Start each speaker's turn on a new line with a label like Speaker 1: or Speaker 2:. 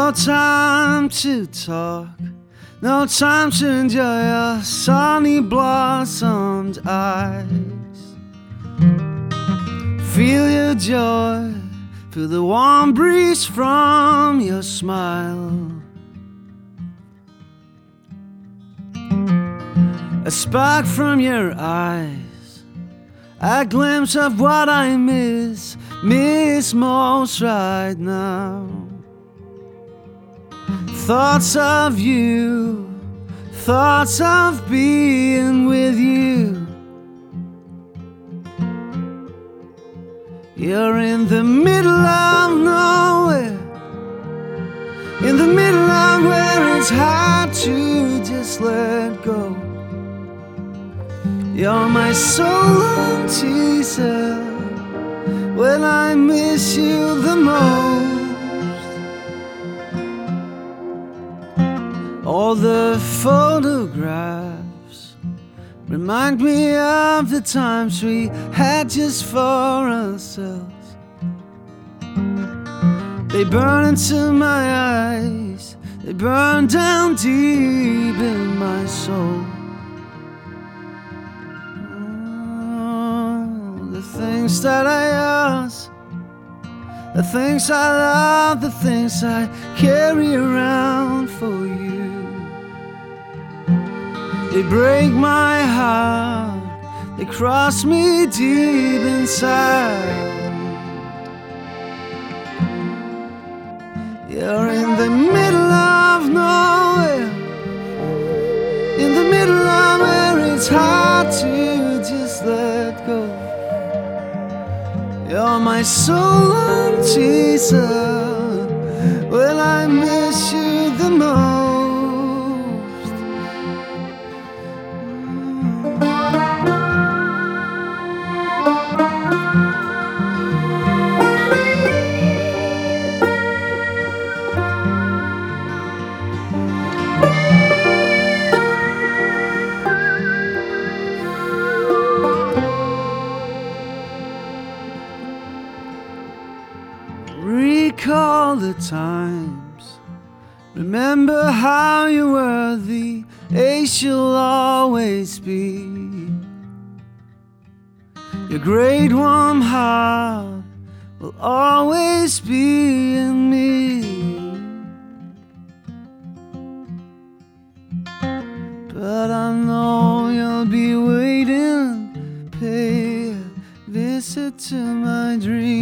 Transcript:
Speaker 1: No time to talk, no time to enjoy your sunny blossomed eyes. Feel your joy, feel the warm breeze from your smile. A spark from your eyes, a glimpse of what I miss most right now. Thoughts of you, thoughts of being with you. You're in the middle of nowhere, in the middle of where it's hard to just let go. You're my soul teaser when I miss you the most. All the photographs remind me of the times we had just for ourselves. They burn into my eyes, they burn down deep in my soul. The things that I ask, the things I love, the things I carry around for you. They break my heart, they cross me deep inside. You're in the middle of nowhere, in the middle of where it's hard to just let go. You're my soul teaser when I miss you the most. Recall the times, remember how you were the ace you'll always be. Your great warm heart will always be in me. But I know you'll be waiting, pay a visit to my dreams.